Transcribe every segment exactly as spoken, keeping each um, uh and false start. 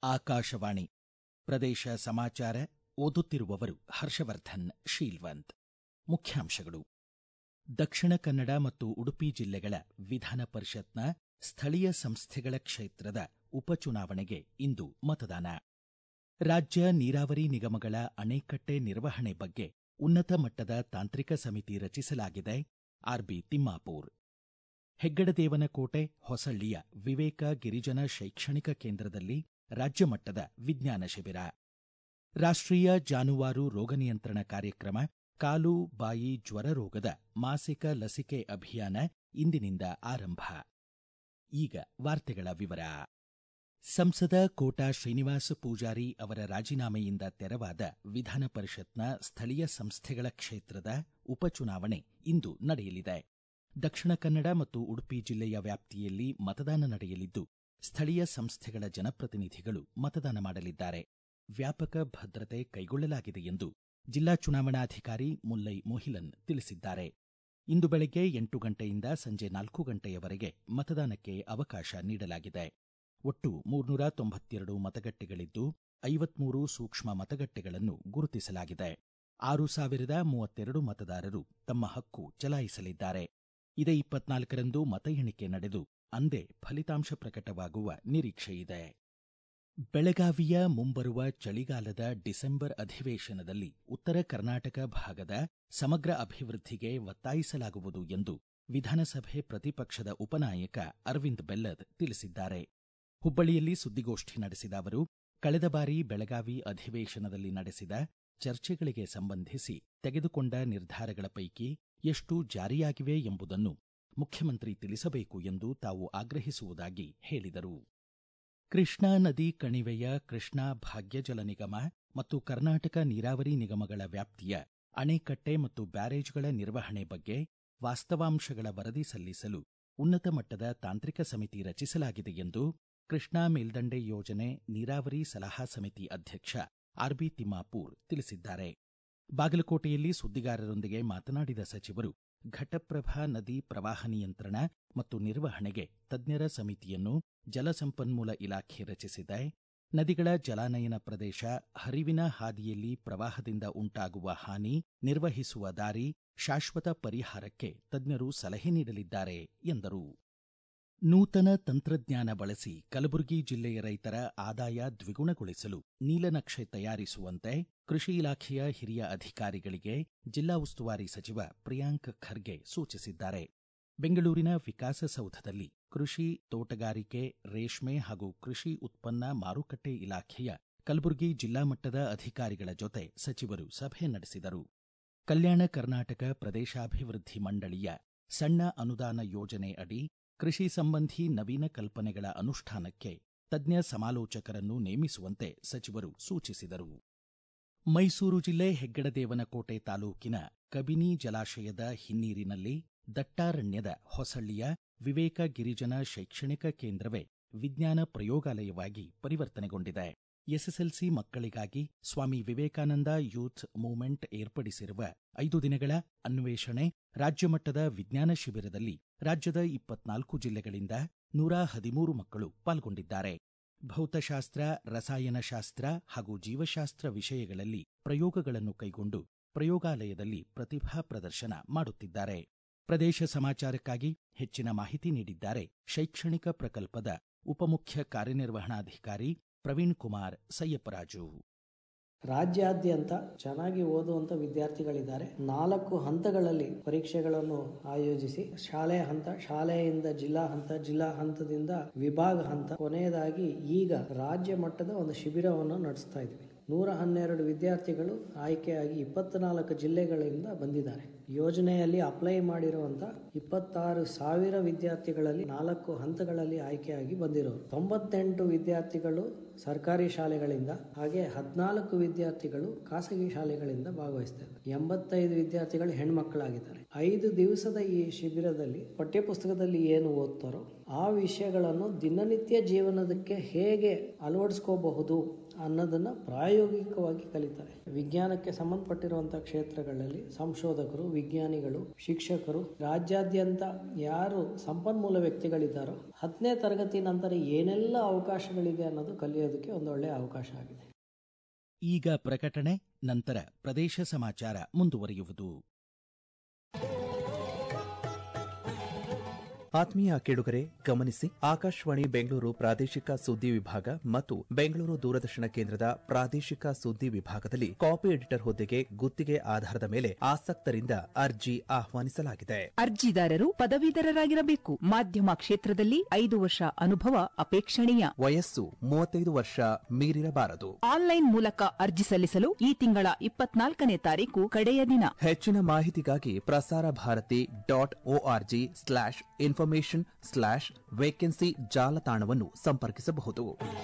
ಆಕಾಶವಾಣಿ ಪ್ರದೇಶ ಸಮಾಚಾರ ಓದುತ್ತಿರುವವರು ಹರ್ಷವರ್ಧನ್ ಶೀಲ್ವಂತ್. ಮುಖ್ಯಾಂಶಗಳು. ದಕ್ಷಿಣ ಕನ್ನಡ ಮತ್ತು ಉಡುಪಿ ಜಿಲ್ಲೆಗಳ ವಿಧಾನ ಪರಿಷತ್ನ ಸ್ಥಳೀಯ ಸಂಸ್ಥೆಗಳ ಕ್ಷೇತ್ರದ ಉಪಚುನಾವಣೆಗೆ ಇಂದು ಮತದಾನ. ರಾಜ್ಯ ನೀರಾವರಿ ನಿಗಮಗಳ ಅಣೆಕಟ್ಟೆ ನಿರ್ವಹಣೆ ಬಗ್ಗೆ ಉನ್ನತ ಮಟ್ಟದ ತಾಂತ್ರಿಕ ಸಮಿತಿ ರಚಿಸಲಾಗಿದೆ. ಆರ್ಬಿ ತಿಮ್ಮಾಪೂರ್. ಹೆಗ್ಗಡದೇವನಕೋಟೆ ಹೊಸಳ್ಳಿಯ ವಿವೇಕ ಗಿರಿಜನ ಶೈಕ್ಷಣಿಕ ಕೇಂದ್ರದಲ್ಲಿ ರಾಜ್ಯ ಮಟ್ಟದ ವಿಜ್ಞಾನ ಶಿಬಿರ. ರಾಷ್ಟ್ರೀಯ ಜಾನುವಾರು ರೋಗ ನಿಯಂತ್ರಣ ಕಾರ್ಯಕ್ರಮ ಕಾಲು ಬಾಯಿ ಜ್ವರ ರೋಗದ ಮಾಸಿಕ ಲಸಿಕೆ ಅಭಿಯಾನ ಇಂದಿನಿಂದ ಆರಂಭ. ಈಗ ವಾರ್ತೆಗಳ ವಿವರ. ಸಂಸದ ಕೋಟಾ ಶ್ರೀನಿವಾಸ ಪೂಜಾರಿ ಅವರ ರಾಜೀನಾಮೆಯಿಂದ ತೆರವಾದ ವಿಧಾನ ಪರಿಷತ್ನ ಸ್ಥಳೀಯ ಸಂಸ್ಥೆಗಳ ಕ್ಷೇತ್ರದ ಉಪಚುನಾವಣೆ ಇಂದು ನಡೆಯಲಿದೆ. ದಕ್ಷಿಣ ಕನ್ನಡ ಮತ್ತು ಉಡುಪಿ ಜಿಲ್ಲೆಯ ವ್ಯಾಪ್ತಿಯಲ್ಲಿ ಮತದಾನ ನಡೆಯಲಿದ್ದು, ಸ್ಥಳೀಯ ಸಂಸ್ಥೆಗಳ ಜನಪ್ರತಿನಿಧಿಗಳು ಮತದಾನ ಮಾಡಲಿದ್ದಾರೆ. ವ್ಯಾಪಕ ಭದ್ರತೆ ಕೈಗೊಳ್ಳಲಾಗಿದೆ ಎಂದು ಜಿಲ್ಲಾ ಚುನಾವಣಾಧಿಕಾರಿ ಮುಲ್ಲೈ ಮೋಹಿಲನ್ ತಿಳಿಸಿದ್ದಾರೆ. ಇಂದು ಬೆಳಗ್ಗೆ ಎಂಟು ಗಂಟೆಯಿಂದ ಸಂಜೆ ನಾಲ್ಕು ಗಂಟೆಯವರೆಗೆ ಮತದಾನಕ್ಕೆ ಅವಕಾಶ ನೀಡಲಾಗಿದೆ. ಒಟ್ಟು ಮೂರ್ನೂರ ತೊಂಬತ್ತೆರಡು ಮತಗಟ್ಟೆಗಳಿದ್ದು, ಐವತ್ಮೂರು ಸೂಕ್ಷ್ಮ ಮತಗಟ್ಟೆಗಳನ್ನು ಗುರುತಿಸಲಾಗಿದೆ. ಆರು ಸಾವಿರದ ಮೂವತ್ತೆರಡು ಮತದಾರರು ತಮ್ಮ ಹಕ್ಕು ಚಲಾಯಿಸಲಿದ್ದಾರೆ. ಇದೇ ಇಪ್ಪತ್ನಾಲ್ಕರಂದು ಮತ ಎಣಿಕೆ ನಡೆದು ಅಂದೇ ಫಲಿತಾಂಶ ಪ್ರಕಟವಾಗುವ ನಿರೀಕ್ಷೆಯಿದೆ. ಬೆಳಗಾವಿಯ ಮುಂಬರುವ ಚಳಿಗಾಲದ ಡಿಸೆಂಬರ್ ಅಧಿವೇಶನದಲ್ಲಿ ಉತ್ತರ ಕರ್ನಾಟಕ ಭಾಗದ ಸಮಗ್ರ ಅಭಿವೃದ್ಧಿಗೆ ಒತ್ತಾಯಿಸಲಾಗುವುದು ಎಂದು ವಿಧಾನಸಭೆ ಪ್ರತಿಪಕ್ಷದ ಉಪನಾಯಕ ಅರವಿಂದ ಬೆಲ್ಲದ್ ತಿಳಿಸಿದ್ದಾರೆ. ಹುಬ್ಬಳ್ಳಿಯಲ್ಲಿ ಸುದ್ದಿಗೋಷ್ಠಿ ನಡೆಸಿದ ಅವರು, ಕಳೆದ ಬಾರಿ ಬೆಳಗಾವಿ ಅಧಿವೇಶನದಲ್ಲಿ ನಡೆಸಿದ ಚರ್ಚೆಗಳಿಗೆ ಸಂಬಂಧಿಸಿ ತೆಗೆದುಕೊಂಡ ನಿರ್ಧಾರಗಳ ಪೈಕಿ ಎಷ್ಟು ಜಾರಿಯಾಗಿವೆ ಎಂಬುದನ್ನು ಮುಖ್ಯಮಂತ್ರಿ ತಿಳಿಸಬೇಕು ಎಂದು ತಾವು ಆಗ್ರಹಿಸುವುದಾಗಿ ಹೇಳಿದರು. ಕೃಷ್ಣಾ ನದಿ ಕಣಿವೆಯ ಕೃಷ್ಣಾ ಭಾಗ್ಯಜಲ ನಿಗಮ ಮತ್ತು ಕರ್ನಾಟಕ ನೀರಾವರಿ ನಿಗಮಗಳ ವ್ಯಾಪ್ತಿಯ ಅಣೆಕಟ್ಟೆ ಮತ್ತು ಬ್ಯಾರೇಜ್ಗಳ ನಿರ್ವಹಣೆ ಬಗ್ಗೆ ವಾಸ್ತವಾಂಶಗಳ ವರದಿ ಸಲ್ಲಿಸಲು ಉನ್ನತ ಮಟ್ಟದ ತಾಂತ್ರಿಕ ಸಮಿತಿ ರಚಿಸಲಾಗಿದೆ ಎಂದು ಕೃಷ್ಣಾ ಮೇಲ್ದಂಡೆ ಯೋಜನೆ ನೀರಾವರಿ ಸಲಹಾ ಸಮಿತಿ ಅಧ್ಯಕ್ಷ ಆರ್ಬಿ ತಿಮ್ಮಾಪೂರ್ ತಿಳಿಸಿದ್ದಾರೆ. ಬಾಗಲಕೋಟೆಯಲ್ಲಿ ಸುದ್ದಿಗಾರರೊಂದಿಗೆ ಮಾತನಾಡಿದ ಸಚಿವರು, ಘಟಪ್ರಭಾ ನದಿ ಪ್ರವಾಹ ನಿಯಂತ್ರಣ ಮತ್ತು ನಿರ್ವಹಣೆಗೆ ತಜ್ಞರ ಸಮಿತಿಯನ್ನು ಜಲಸಂಪನ್ಮೂಲ ಇಲಾಖೆ ರಚಿಸಿದೆ. ನದಿಗಳ ಜಲಾನಯನ ಪ್ರದೇಶ, ಹರಿವಿನ ಹಾದಿಯಲ್ಲಿ ಪ್ರವಾಹದಿಂದ ಉಂಟಾಗುವ ಹಾನಿ ನಿರ್ವಹಿಸುವ ದಾರಿ, ಶಾಶ್ವತ ಪರಿಹಾರಕ್ಕೆ ತಜ್ಞರು ಸಲಹೆ ನೀಡಲಿದ್ದಾರೆ ಎಂದರು. ನೂತನ ತಂತ್ರಜ್ಞಾನ ಬಳಸಿ ಕಲಬುರಗಿ ಜಿಲ್ಲೆಯ ರೈತರ ಆದಾಯ ದ್ವಿಗುಣಗೊಳಿಸಲು ನೀಲನಕ್ಷೆ ತಯಾರಿಸುವಂತೆ ಕೃಷಿ ಇಲಾಖೆಯ ಹಿರಿಯ ಅಧಿಕಾರಿಗಳಿಗೆ ಜಿಲ್ಲಾ ಉಸ್ತುವಾರಿ ಸಚಿವ ಪ್ರಿಯಾಂಕ್ ಖರ್ಗೆ ಸೂಚಿಸಿದ್ದಾರೆ. ಬೆಂಗಳೂರಿನ ವಿಕಾಸಸೌಧದಲ್ಲಿ ಕೃಷಿ, ತೋಟಗಾರಿಕೆ, ರೇಷ್ಮೆ ಹಾಗೂ ಕೃಷಿ ಉತ್ಪನ್ನ ಮಾರುಕಟ್ಟೆ ಇಲಾಖೆಯ ಕಲಬುರಗಿ ಜಿಲ್ಲಾ ಮಟ್ಟದ ಅಧಿಕಾರಿಗಳ ಜೊತೆ ಸಚಿವರು ಸಭೆ ನಡೆಸಿದರು. ಕಲ್ಯಾಣ ಕರ್ನಾಟಕ ಪ್ರದೇಶಾಭಿವೃದ್ಧಿ ಮಂಡಳಿಯ ಸಣ್ಣ ಅನುದಾನ ಯೋಜನೆ ಅಡಿ ಕೃಷಿ ಸಂಬಂಧಿ ನವೀನ ಕಲ್ಪನೆಗಳ ಅನುಷ್ಠಾನಕ್ಕೆ ತಜ್ಞ ಸಮಾಲೋಚಕರನ್ನು ನೇಮಿಸುವಂತೆ ಸಚಿವರು ಸೂಚಿಸಿದರು. ಮೈಸೂರು ಜಿಲ್ಲೆ ಹೆಗ್ಗಡದೇವನಕೋಟೆ ತಾಲೂಕಿನ ಕಬಿನಿ ಜಲಾಶಯದ ಹಿನ್ನೀರಿನಲ್ಲಿ ದಟ್ಟಾರಣ್ಯದ ಹೊಸಳ್ಳಿಯ ವಿವೇಕ ಗಿರಿಜನ ಶೈಕ್ಷಣಿಕ ಕೇಂದ್ರವೇ ವಿಜ್ಞಾನ ಪ್ರಯೋಗಾಲಯವಾಗಿ ಪರಿವರ್ತನೆಗೊಂಡಿದೆ. ಎಸ್ಎಸ್ಎಲ್ಸಿ ಮಕ್ಕಳಿಗಾಗಿ ಸ್ವಾಮಿ ವಿವೇಕಾನಂದ ಯೂತ್ ಮೂವ್ಮೆಂಟ್ ಏರ್ಪಡಿಸಿರುವ ಐದು ದಿನಗಳ ಅನ್ವೇಷಣೆ ರಾಜ್ಯಮಟ್ಟದ ವಿಜ್ಞಾನ ಶಿಬಿರದಲ್ಲಿ ರಾಜ್ಯದ ಇಪ್ಪತ್ನಾಲ್ಕು ಜಿಲ್ಲೆಗಳಿಂದ ನೂರ ಹದಿಮೂರು ಮಕ್ಕಳು ಪಾಲ್ಗೊಂಡಿದ್ದಾರೆ. ಭೌತಶಾಸ್ತ್ರ, ರಸಾಯನಶಾಸ್ತ್ರ ಹಾಗೂ ಜೀವಶಾಸ್ತ್ರ ವಿಷಯಗಳಲ್ಲಿ ಪ್ರಯೋಗಗಳನ್ನು ಕೈಗೊಂಡು ಪ್ರಯೋಗಾಲಯದಲ್ಲಿ ಪ್ರತಿಭಾ ಪ್ರದರ್ಶನ ಮಾಡುತ್ತಿದ್ದಾರೆ. ಪ್ರದೇಶ ಸಮಾಚಾರಕ್ಕಾಗಿ ಹೆಚ್ಚಿನ ಮಾಹಿತಿ ನೀಡಿದ್ದಾರೆ ಶೈಕ್ಷಣಿಕ ಪ್ರಕಲ್ಪದ ಉಪಮುಖ್ಯ ಕಾರ್ಯನಿರ್ವಹಣಾಧಿಕಾರಿ ಪ್ರವೀಣ್ ಕುಮಾರ್ ಸಯ್ಯಪ್ಪರಾಜು. ರಾಜ್ಯಾದ್ಯಂತ ಚೆನ್ನಾಗಿ ಓದುವಂತ ವಿದ್ಯಾರ್ಥಿಗಳಿದ್ದಾರೆ. ನಾಲ್ಕು ಹಂತಗಳಲ್ಲಿ ಪರೀಕ್ಷೆಗಳನ್ನು ಆಯೋಜಿಸಿ ಶಾಲೆ ಹಂತ, ಶಾಲೆಯಿಂದ ಜಿಲ್ಲಾ ಹಂತ, ಜಿಲ್ಲಾ ಹಂತದಿಂದ ವಿಭಾಗ ಹಂತ, ಕೊನೆಯದಾಗಿ ಈಗ ರಾಜ್ಯ ಮಟ್ಟದ ಒಂದು ಶಿಬಿರವನ್ನು ನಡೆಸ್ತಾ ಇದ್ವಿ. ನೂರ ಹನ್ನೆರಡು ವಿದ್ಯಾರ್ಥಿಗಳು ಆಯ್ಕೆಯಾಗಿ ಇಪ್ಪತ್ನಾಲ್ಕು ಜಿಲ್ಲೆಗಳಿಂದ ಬಂದಿದ್ದಾರೆ. ಯೋಜನೆಯಲ್ಲಿ ಅಪ್ಲೈ ಮಾಡಿರುವಂತ ಇಪ್ಪತ್ತಾರು ಸಾವಿರ ವಿದ್ಯಾರ್ಥಿಗಳಲ್ಲಿ ನಾಲ್ಕು ಹಂತಗಳಲ್ಲಿ ಆಯ್ಕೆಯಾಗಿ ಬಂದಿರೋರು. ತೊಂಬತ್ತೆಂಟು ವಿದ್ಯಾರ್ಥಿಗಳು ಸರ್ಕಾರಿ ಶಾಲೆಗಳಿಂದ, ಹಾಗೆ ಹದಿನಾಲ್ಕು ವಿದ್ಯಾರ್ಥಿಗಳು ಖಾಸಗಿ ಶಾಲೆಗಳಿಂದ ಭಾಗವಹಿಸ್ತಾರೆ. ಎಂಬತ್ತೈದು ವಿದ್ಯಾರ್ಥಿಗಳು ಹೆಣ್ಮಕ್ಕಳಾಗಿದ್ದಾರೆ. ಐದು ದಿವಸದ ಈ ಶಿಬಿರದಲ್ಲಿ ಪಠ್ಯಪುಸ್ತಕದಲ್ಲಿ ಏನು ಓದ್ತಾರೋ ಆ ವಿಷಯಗಳನ್ನು ದಿನನಿತ್ಯ ಜೀವನದಕ್ಕೆ ಹೇಗೆ ಅಳವಡಿಸ್ಕೋಬಹುದು ಅನ್ನೋದನ್ನು ಪ್ರಾಯೋಗಿಕವಾಗಿ ಕಲಿತಾರೆ. ವಿಜ್ಞಾನಕ್ಕೆ ಸಂಬಂಧಪಟ್ಟಿರುವಂಥ ಕ್ಷೇತ್ರಗಳಲ್ಲಿ ಸಂಶೋಧಕರು, ವಿಜ್ಞಾನಿಗಳು, ಶಿಕ್ಷಕರು, ರಾಜ್ಯಾದ್ಯಂತ ಯಾರು ಸಂಪನ್ಮೂಲ ವ್ಯಕ್ತಿಗಳಿದ್ದಾರೋ ಹತ್ತನೇ ತರಗತಿ ನಂತರ ಏನೆಲ್ಲ ಅವಕಾಶಗಳಿದೆ ಅನ್ನೋದು ಕಲಿಯೋದಕ್ಕೆ ಒಂದು ಒಳ್ಳೆಯ ಅವಕಾಶ ಆಗಿದೆ. ಈಗ ಪ್ರಕಟಣೆ, ನಂತರ ಪ್ರದೇಶ ಸಮಾಚಾರ ಮುಂದುವರಿಯುವುದು. ಆತ್ಮೀಯ ಕೇಳುಗರೆ ಗಮನಿಸಿ, ಆಕಾಶವಾಣಿ ಬೆಂಗಳೂರು ಪ್ರಾದೇಶಿಕ ಸುದ್ದಿ ವಿಭಾಗ ಮತ್ತು ಬೆಂಗಳೂರು ದೂರದರ್ಶನ ಕೇಂದ್ರದ ಪ್ರಾದೇಶಿಕ ಸುದ್ದಿ ವಿಭಾಗದಲ್ಲಿ ಕಾಪಿ ಎಡಿಟರ್ ಹುದ್ದೆಗೆ ಗುತ್ತಿಗೆ ಆಧಾರದ ಮೇಲೆ ಆಸಕ್ತರಿಂದ ಅರ್ಜಿ ಆಹ್ವಾನಿಸಲಾಗಿದೆ. ಅರ್ಜಿದಾರರು ಪದವೀಧರರಾಗಿರಬೇಕು. ಮಾಧ್ಯಮ ಕ್ಷೇತ್ರದಲ್ಲಿ ಐದು ವರ್ಷ ಅನುಭವ ಅಪೇಕ್ಷಣೀಯ. ವಯಸ್ಸು ಮೂವತ್ತೈದು ವರ್ಷ ಮೀರಿರಬಾರದು. ಆನ್ಲೈನ್ ಮೂಲಕ ಅರ್ಜಿ ಸಲ್ಲಿಸಲು ಈ ತಿಂಗಳ ಇಪ್ಪತ್ನಾಲ್ಕನೇ ತಾರೀಕು ಕಡೆಯ ದಿನ. ಹೆಚ್ಚಿನ ಮಾಹಿತಿಗಾಗಿ Prasar Bharati dot O R G slash information slash vacancy ಜಾಲತಾಣವನ್ನು ಸಂಪರ್ಕಿಸಬಹುದು.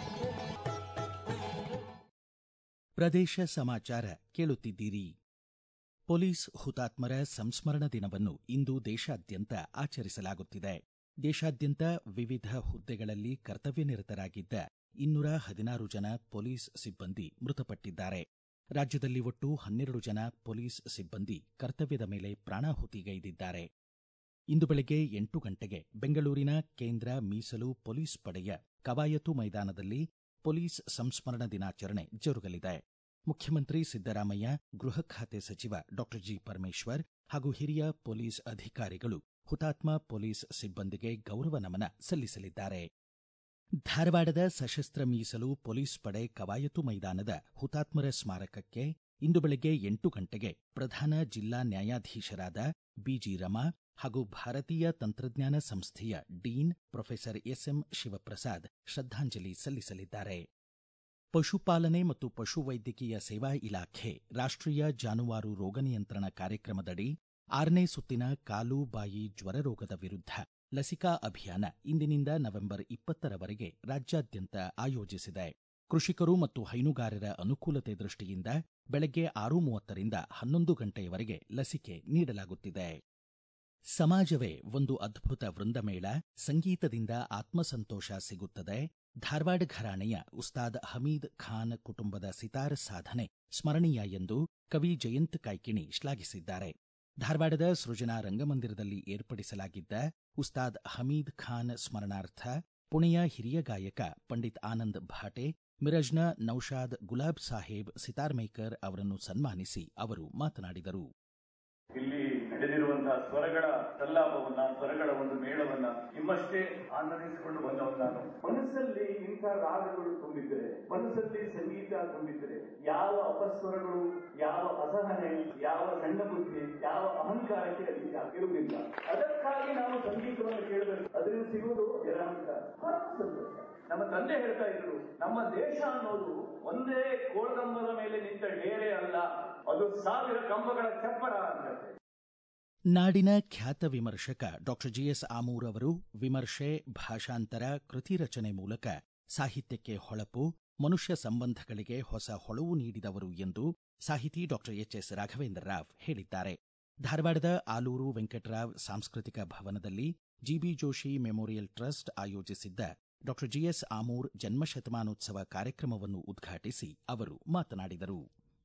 ಪ್ರದೇಶ ಸಮಾಚಾರ ಕೇಳುತ್ತಿದ್ದೀರಿ. ಪೊಲೀಸ್ ಹುತಾತ್ಮರ ಸಂಸ್ಮರಣ ದಿನವನ್ನು ಇಂದು ದೇಶಾದ್ಯಂತ ಆಚರಿಸಲಾಗುತ್ತಿದೆ. ದೇಶಾದ್ಯಂತ ವಿವಿಧ ಹುದ್ದೆಗಳಲ್ಲಿ ಕರ್ತವ್ಯನಿರತರಾಗಿದ್ದ ಇನ್ನೂರ ಹದಿನಾರು ಜನ ಪೊಲೀಸ್ ಸಿಬ್ಬಂದಿ ಮೃತಪಟ್ಟಿದ್ದಾರೆ. ರಾಜ್ಯದಲ್ಲಿ ಒಟ್ಟು ಹನ್ನೆರಡು ಜನ ಪೊಲೀಸ್ ಸಿಬ್ಬಂದಿ ಕರ್ತವ್ಯದ ಮೇಲೆ ಪ್ರಾಣಾಹುತಿಗೈದಿದ್ದಾರೆ. ಇಂದು ಬೆಳಗ್ಗೆ ಎಂಟು ಗಂಟೆಗೆ ಬೆಂಗಳೂರಿನ ಕೇಂದ್ರ ಮೀಸಲು ಪೊಲೀಸ್ ಪಡೆಯ ಕವಾಯತು ಮೈದಾನದಲ್ಲಿ ಪೊಲೀಸ್ ಸಂಸ್ಮರಣ ದಿನಾಚರಣೆ ಜರುಗಲಿದೆ. ಮುಖ್ಯಮಂತ್ರಿ ಸಿದ್ದರಾಮಯ್ಯ, ಗೃಹ ಖಾತೆ ಸಚಿವ ಡಾ ಜಿ ಪರಮೇಶ್ವರ್ ಹಾಗೂ ಹಿರಿಯ ಪೊಲೀಸ್ ಅಧಿಕಾರಿಗಳು ಹುತಾತ್ಮ ಪೊಲೀಸ್ ಸಿಬ್ಬಂದಿಗೆ ಗೌರವ ನಮನ ಸಲ್ಲಿಸಲಿದ್ದಾರೆ. ಧಾರವಾಡದ ಸಶಸ್ತ್ರ ಮೀಸಲು ಪೊಲೀಸ್ ಪಡೆ ಕವಾಯತು ಮೈದಾನದ ಹುತಾತ್ಮರ ಸ್ಮಾರಕಕ್ಕೆ ಇಂದು ಬೆಳಗ್ಗೆ ಎಂಟು ಗಂಟೆಗೆ ಪ್ರಧಾನ ಜಿಲ್ಲಾ ನ್ಯಾಯಾಧೀಶರಾದ ಬಿಜಿ ರಮಾ ಹಾಗೂ ಭಾರತೀಯ ತಂತ್ರಜ್ಞಾನ ಸಂಸ್ಥೆಯ ಡೀನ್ ಪ್ರೊಫೆಸರ್ ಎಸ್ಎಂ ಶಿವಪ್ರಸಾದ್ ಶ್ರದ್ಧಾಂಜಲಿ ಸಲ್ಲಿಸಲಿದ್ದಾರೆ. ಪಶುಪಾಲನೆ ಮತ್ತು ಪಶುವೈದ್ಯಕೀಯ ಸೇವಾ ಇಲಾಖೆ ರಾಷ್ಟ್ರೀಯ ಜಾನುವಾರು ರೋಗ ನಿಯಂತ್ರಣ ಕಾರ್ಯಕ್ರಮದಡಿ ಆರನೇ ಸುತ್ತಿನ ಕಾಲು ಬಾಯಿ ಜ್ವರ ರೋಗದ ವಿರುದ್ಧ ಲಸಿಕಾ ಅಭಿಯಾನ ಇಂದಿನಿಂದ ನವೆಂಬರ್ ಇಪ್ಪತ್ತರವರೆಗೆ ರಾಜ್ಯಾದ್ಯಂತ ಆಯೋಜಿಸಿದೆ. ಕೃಷಿಕರು ಮತ್ತು ಹೈನುಗಾರರ ಅನುಕೂಲತೆ ದೃಷ್ಟಿಯಿಂದ ಬೆಳಗ್ಗೆ ಆರು ಮೂವತ್ತರಿಂದ ಹನ್ನೊಂದು ಗಂಟೆಯವರೆಗೆ ಲಸಿಕೆ ನೀಡಲಾಗುತ್ತಿದೆ. ಸಮಾಜವೇ ಒಂದು ಅದ್ಭುತ ವೃಂದಮೇಳ, ಸಂಗೀತದಿಂದ ಆತ್ಮಸಂತೋಷ ಸಿಗುತ್ತದೆ. ಧಾರವಾಡ ಘರಾಣೆಯ ಉಸ್ತಾದ್ ಹಮೀದ್ ಖಾನ್ ಕುಟುಂಬದ ಸಿತಾರ್ ಸಾಧನೆ ಸ್ಮರಣೀಯ ಎಂದು ಕವಿ ಜಯಂತ್ ಕಾಯ್ಕಿಣಿ ಶ್ಲಾಘಿಸಿದ್ದಾರೆ. ಧಾರವಾಡದ ಸೃಜನಾ ರಂಗಮಂದಿರದಲ್ಲಿ ಏರ್ಪಡಿಸಲಾಗಿದ್ದ ಉಸ್ತಾದ್ ಹಮೀದ್ ಖಾನ್ ಸ್ಮರಣಾರ್ಥ ಪುಣೆಯ ಹಿರಿಯ ಗಾಯಕ ಪಂಡಿತ್ ಆನಂದ್ ಭಾಟೆ, ಮಿರಜ್ನ ನೌಶಾದ್ ಗುಲಾಬ್ ಸಾಹೇಬ್ ಸಿತಾರ್ ಮೇಕರ್ ಅವರನ್ನು ಸನ್ಮಾನಿಸಿ ಅವರು ಮಾತನಾಡಿದರು. ಇಲ್ಲಿ ನಡೆದಿರುವಂತಹ ಸ್ವರಗಳ ಸಲ್ಲಾಪವನ್ನ, ಸ್ವರಗಳ ಒಂದು ಮೇಳವನ್ನ ನಿಮ್ಮಷ್ಟೇ ಆನಂದಿಸಿಕೊಂಡು ಬಂದವನು ನಾನು. ಮನಸ್ಸಲ್ಲಿ ಇಂಥ ರಾಗಗಳು ತುಂಬಿದ್ರೆ, ಮನಸ್ಸಲ್ಲಿ ಸಂಗೀತ ತುಂಬಿದ್ರೆ, ಯಾವ ಅಪಸ್ವರಗಳು, ಯಾವ ಅಸಹನೆ, ಯಾವ ಸಣ್ಣ ಬುದ್ಧಿ, ಯಾವ ಅಹಂಕಾರಕ್ಕೆ ಅಲ್ಲಿ ಇರುವುದಿಲ್ಲ. ಅದಕ್ಕಾಗಿ ನಾವು ಸಂಗೀತವನ್ನು ಕೇಳಬೇಕು. ಅದರಿಂದ ಸಿಗುವುದು ನಿರಾಂತ ಸಂತೋಷ. ನಮ್ಮ ತಂದೆ ಹೇಳ್ತಾ ಇದ್ರು, ನಮ್ಮ ದೇಶ ಅನ್ನೋದು ಒಂದೇ ಕೋಳಗಂಬದ ಮೇಲೆ ನಿಂತ ಡೇರೆ ಅಲ್ಲ, ಅದು ಸಾವಿರ ಕಂಬಗಳ ಚಪ್ಪರ ಅಂತ. ನಾಡಿನ ಖ್ಯಾತ ವಿಮರ್ಶಕ ಡಾಕ್ಟರ್ ಜಿಎಸ್ ಆಮೂರ್ ಅವರು ವಿಮರ್ಶೆ, ಭಾಷಾಂತರ, ಕೃತಿ ರಚನೆ ಮೂಲಕ ಸಾಹಿತ್ಯಕ್ಕೆ ಹೊಳಪು, ಮನುಷ್ಯ ಸಂಬಂಧಗಳಿಗೆ ಹೊಸ ಹೊಳವು ನೀಡಿದವರು ಎಂದು ಸಾಹಿತಿ doctor H S Raghavendra Rao ಹೇಳಿದ್ದಾರೆ. ಧಾರವಾಡದ ಆಲೂರು ವೆಂಕಟರಾವ್ ಸಾಂಸ್ಕೃತಿಕ ಭವನದಲ್ಲಿ ಜಿಬಿ ಜೋಶಿ ಮೆಮೋರಿಯಲ್ ಟ್ರಸ್ಟ್ ಆಯೋಜಿಸಿದ್ದ ಡಾಕ್ಟರ್ ಜಿಎಸ್ ಆಮೂರ್ ಜನ್ಮಶತಮಾನೋತ್ಸವ ಕಾರ್ಯಕ್ರಮವನ್ನು ಉದ್ಘಾಟಿಸಿ ಅವರು ಮಾತನಾಡಿದರು.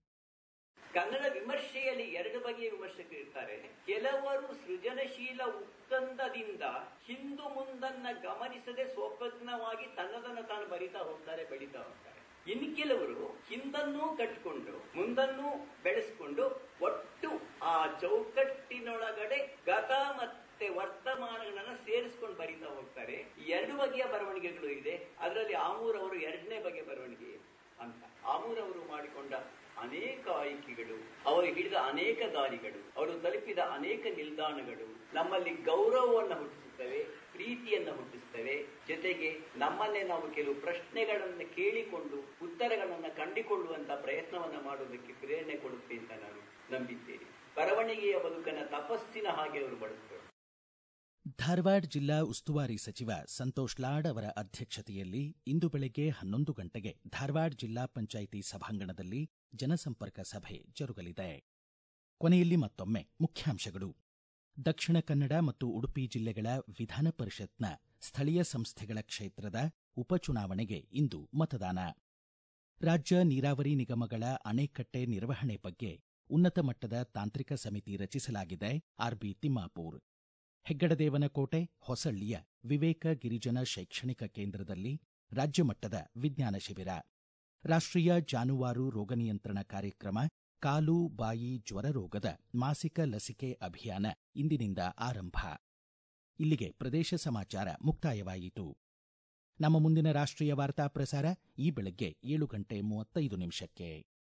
ಕನ್ನಡ ವಿಮರ್ಶೆಯಲ್ಲಿ ಎರಡು ಬಗೆಯ ವಿಮರ್ಶಕರು ಇರ್ತಾರೆ. ಕೆಲವರು ಸೃಜನಶೀಲ ಉತ್ತಂದದಿಂದ ಹಿಂದು ಮುಂದನ್ನ ಗಮನಿಸದೆ ಸ್ವಪ್ರಜ್ಞವಾಗಿ ತನ್ನದನ್ನು ತಾನು ಬರಿತಾ ಹೋಗ್ತಾರೆ, ಬೆಳೀತಾ ಹೋಗ್ತಾರೆ. ಇನ್ನು ಕೆಲವರು ಹಿಂದನ್ನೂ ಕಟ್ಟಿಕೊಂಡು ಮುಂದನ್ನೂ ಬೆಳೆಸಿಕೊಂಡು ಒಟ್ಟು ಆ ಚೌಕಟ್ಟಿನೊಳಗಡೆ ಗತ ಮತ್ತೆ ವರ್ತಮಾನಗಳನ್ನ ಸೇರಿಸಿಕೊಂಡು ಬರೀತಾ ಹೋಗ್ತಾರೆ. ಎರಡು ಬಗೆಯ ಬರವಣಿಗೆಗಳು ಇದೆ. ಅದರಲ್ಲಿ ಆಮೂರ್ ಅವರು ಎರಡನೇ ಬಗೆಯ ಬರವಣಿಗೆ ಅಂತ. ಆಮೂರ್ ಅವರು ಮಾಡಿಕೊಂಡ ಅನೇಕ ಆಯ್ಕೆಗಳು, ಅವರು ಹಿಡಿದ ಅನೇಕ ದಾರಿಗಳು, ಅವರು ತಲುಪಿದ ಅನೇಕ ನಿಲ್ದಾಣಗಳು ನಮ್ಮಲ್ಲಿ ಗೌರವವನ್ನು ಹುಟ್ಟಿಸುತ್ತವೆ, ಪ್ರೀತಿಯನ್ನು ಹುಟ್ಟಿಸುತ್ತವೆ. ಜೊತೆಗೆ ನಮ್ಮನ್ನೇ ನಾವು ಕೆಲವು ಪ್ರಶ್ನೆಗಳನ್ನು ಕೇಳಿಕೊಂಡು ಉತ್ತರಗಳನ್ನು ಕಂಡುಕೊಳ್ಳುವಂತಹ ಪ್ರಯತ್ನವನ್ನ ಮಾಡುವುದಕ್ಕೆ ಪ್ರೇರಣೆ ಕೊಡುತ್ತೆ ಅಂತ ನಾನು ನಂಬಿದ್ದೇನೆ. ಬರವಣಿಗೆಯ ಬದುಕನ್ನ ತಪಸ್ಸಿನ ಹಾಗೆ ಅವರು ಬಳಸಿದರು. ಧಾರವಾಡ ಜಿಲ್ಲಾ ಉಸ್ತುವಾರಿ ಸಚಿವ ಸಂತೋಷ್ ಲಾಡ್ ಅವರ ಅಧ್ಯಕ್ಷತೆಯಲ್ಲಿ ಇಂದು ಬೆಳಗ್ಗೆ ಹನ್ನೊಂದು ಗಂಟೆಗೆ ಧಾರವಾಡ ಜಿಲ್ಲಾ ಪಂಚಾಯಿತಿ ಸಭಾಂಗಣದಲ್ಲಿ ಜನಸಂಪರ್ಕ ಸಭೆ ಜರುಗಲಿದೆ. ಕೊನೆಯಲ್ಲಿ ಮತ್ತೊಮ್ಮೆ ಮುಖ್ಯಾಂಶಗಳು. ದಕ್ಷಿಣ ಕನ್ನಡ ಮತ್ತು ಉಡುಪಿ ಜಿಲ್ಲೆಗಳ ವಿಧಾನ ಪರಿಷತ್ನ ಸ್ಥಳೀಯ ಸಂಸ್ಥೆಗಳ ಕ್ಷೇತ್ರದ ಉಪಚುನಾವಣೆಗೆ ಇಂದು ಮತದಾನ. ರಾಜ್ಯ ನೀರಾವರಿ ನಿಗಮಗಳ ಅಣೆಕಟ್ಟೆ ನಿರ್ವಹಣೆ ಬಗ್ಗೆ ಉನ್ನತ ಮಟ್ಟದ ತಾಂತ್ರಿಕ ಸಮಿತಿ ರಚಿಸಲಾಗಿದೆ. ಆರ್ಬಿ ತಿಮ್ಮಾಪೂರ್. ಹೆಗ್ಗಡದೇವನಕೋಟೆ ಹೊಸಳ್ಳಿಯ ವಿವೇಕ ಗಿರಿಜನ ಶೈಕ್ಷಣಿಕ ಕೇಂದ್ರದಲ್ಲಿ ರಾಜ್ಯ ಮಟ್ಟದ ವಿಜ್ಞಾನ ಶಿಬಿರ. ರಾಷ್ಟ್ರೀಯ ಜಾನುವಾರು ರೋಗ ನಿಯಂತ್ರಣ ಕಾರ್ಯಕ್ರಮ ಕಾಲು ಬಾಯಿ ಜ್ವರ ರೋಗದ ಮಾಸಿಕ ಲಸಿಕೆ ಅಭಿಯಾನ ಇಂದಿನಿಂದ ಆರಂಭ. ಇಲ್ಲಿಗೆ ಪ್ರದೇಶ ಸಮಾಚಾರ ಮುಕ್ತಾಯವಾಯಿತು. ನಮ್ಮ ಮುಂದಿನ ರಾಷ್ಟ್ರೀಯ ವಾರ್ತಾ ಪ್ರಸಾರ ಈ ಬೆಳಗ್ಗೆ ಏಳು ಗಂಟೆ ಮೂವತ್ತೈದು ನಿಮಿಷಕ್ಕೆ.